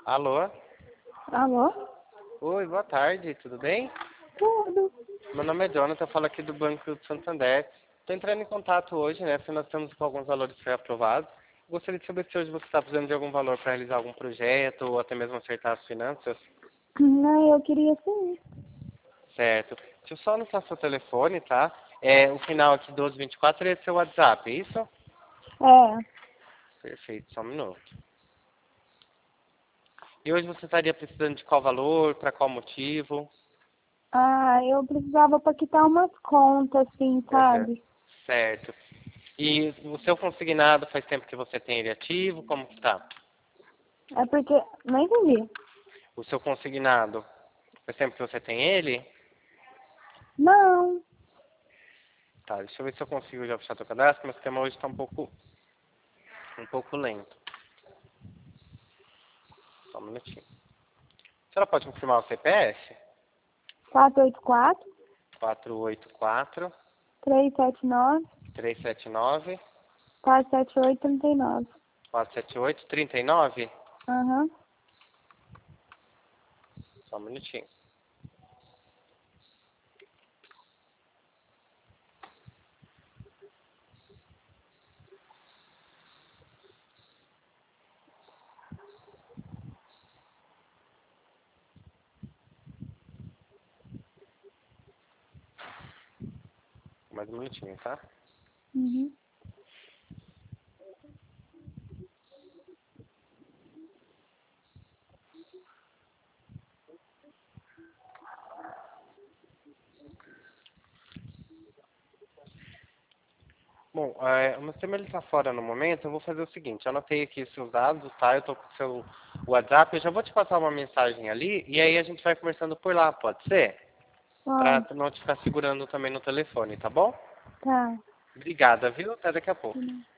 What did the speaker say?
Alô? Alô? Oi, boa tarde, tudo bem? Tudo. Meu nome é Jonathan, eu falo aqui do Banco do Santander. Estou entrando em contato hoje, né? Porque nós estamos com alguns valores pré-aprovados. Gostaria de saber se hoje você está precisando de algum valor para realizar algum projeto ou até mesmo acertar as finanças. Não, eu queria sim. Certo. Deixa eu só anotar seu telefone, tá? O final aqui 1224 é seu WhatsApp, é isso? É. Perfeito, só um minuto. E hoje você estaria precisando de qual valor, para qual motivo? Eu precisava para quitar umas contas, assim, Aham. sabe? Certo. E o seu consignado faz tempo que você tem ele ativo? Como que tá? É porque. Não entendi. O seu consignado faz tempo que você tem ele? Não. Tá, deixa eu ver se eu consigo já fechar seu cadastro. Meu sistema hoje está um pouco lento. Só um minutinho. A senhora pode confirmar o CPF? 484 484 379 379 478 39. 478 39. Aham. Só um minutinho. Mais um minutinho, tá? Uhum. Bom, o meu sistema está fora no momento. Eu vou fazer o seguinte. Eu anotei aqui os seus dados, tá? Eu tô com o seu WhatsApp. Eu já vou te passar uma mensagem ali. E aí a gente vai conversando por lá, pode ser? Pra Pode. não te ficar segurando também no telefone, tá bom? Tá. Obrigada, viu? Até daqui a pouco.